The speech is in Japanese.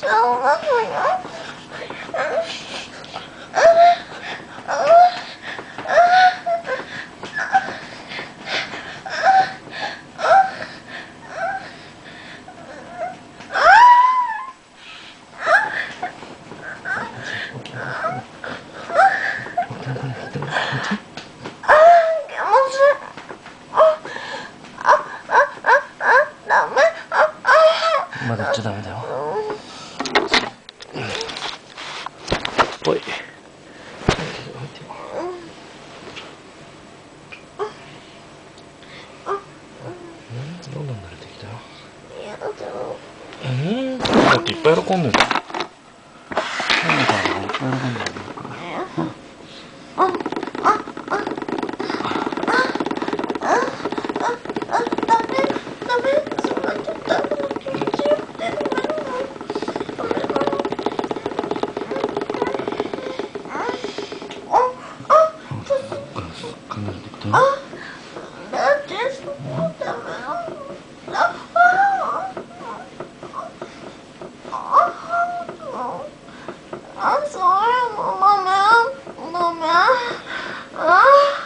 まだ言っちゃダメだよ。おい。どんどん慣れてきたよ。だっていっぱい喜んでる。いっぱい喜んでる。 sorry, Mama.